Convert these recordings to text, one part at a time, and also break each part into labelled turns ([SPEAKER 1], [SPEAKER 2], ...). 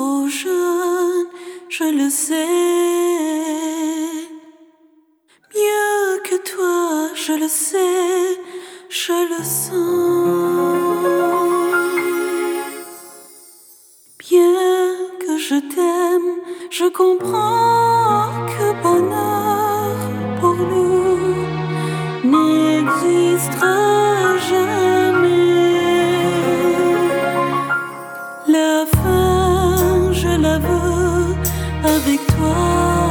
[SPEAKER 1] trop jeune, je le sais. Mieux que toi, je le sais, je le sens. Bien que je t'aime, je comprends que bonheur pour nous n'existera jamais. La fin, je la veux avec toi.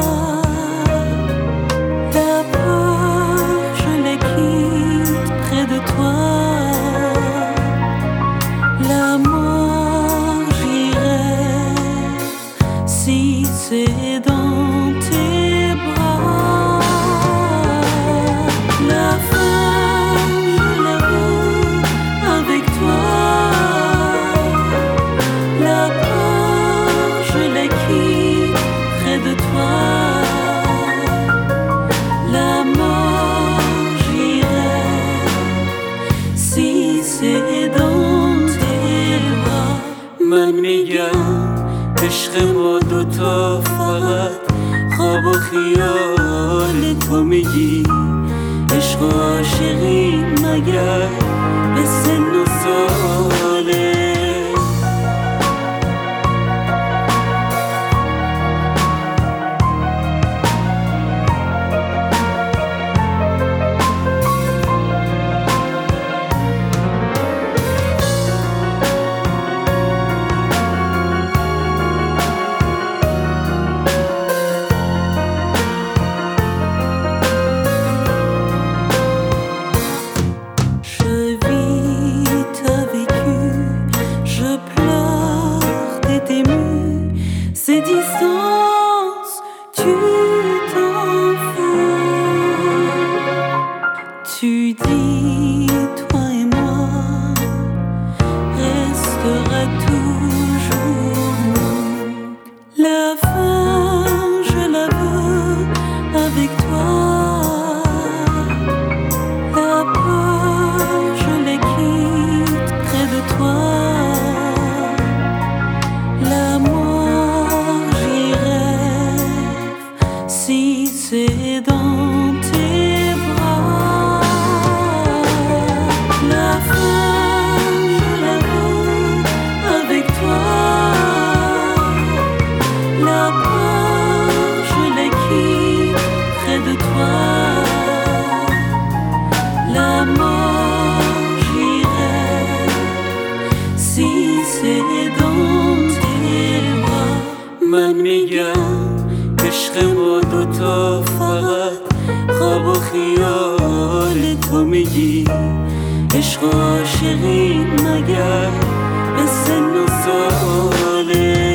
[SPEAKER 1] La peur, je la quitte près de toi. La mort, j'irai si c'est dans tes bras. La fin, je la veux avec toi. La peur, je la quitte près de toi. La mort, j'irai si c'est dans tes bras.
[SPEAKER 2] من عشق ما دوتا فقط خواب و خیال تو میگی عشق و عاشقی مگر به سن و ساله
[SPEAKER 1] Ces distances, tu t'en fous. Tu dis, toi et moi, restera toujours nous. La fin, je la veux avec toi. La peur, je la quitte près de toi. Si c'est dans tes bras, la fin, je la veux avec toi. La peur, je la quitte près de toi. La mort, j'irai si c'est dans tes bras.
[SPEAKER 2] من میگم عشق ما دوتا فقط خواب و خیال تو میگی عشق و عاشقی مگر به سن و ساله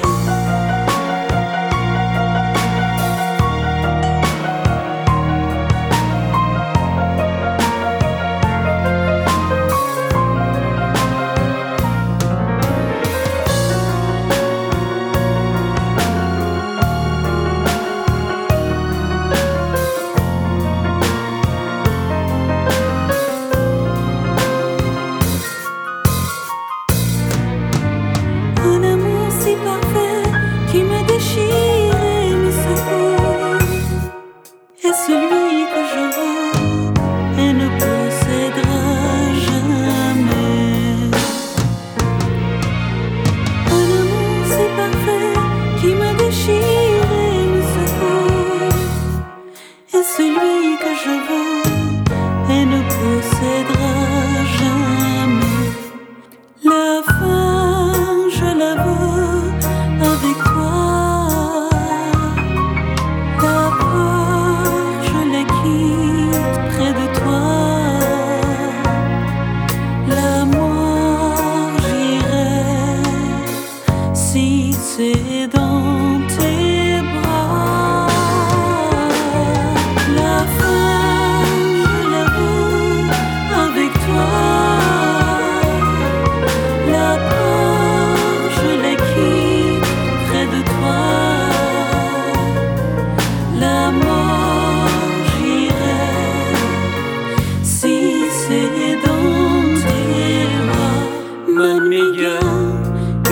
[SPEAKER 1] qui me déchire et me secoue est celui que je veux et ne possédera jamais. Un amour si parfait qui me déchire et me secoue est celui que je veux et ne possédera jamais. La fin, je la veux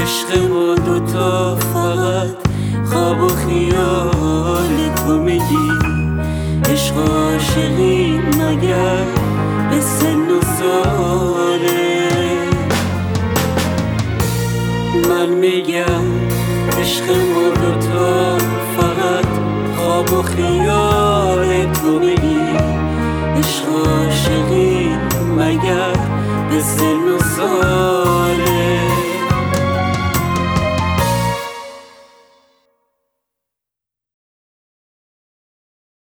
[SPEAKER 2] عشق ما دوتا فقط خواب و خیال تو میگی. عشق و عاشقی مگر به سن و ساله؟ من میگم عشق ما دوتا فقط خواب و خیال